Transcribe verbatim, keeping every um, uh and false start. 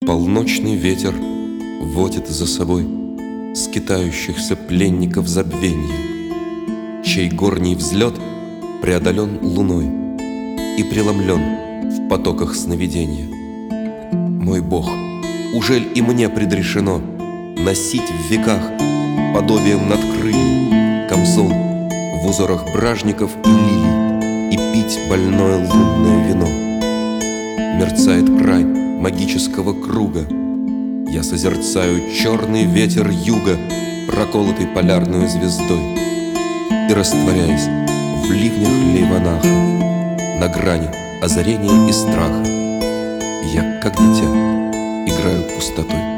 Полночный ветер водит за собой скитающихся пленников забвенья, чей горний взлет преодолен луной и преломлен в потоках сновидения. Мой Бог, ужель и мне предрешено носить в веках подобием надкрылий камзол в узорах бражников и лилий и пить больное лунное вино? Мерцает край магического круга, я созерцаю черный ветер юга, проколотый полярной звездой, и растворяясь в ливнях Лейванаха на грани озарения и страха, я, как дитя, играю пустотой.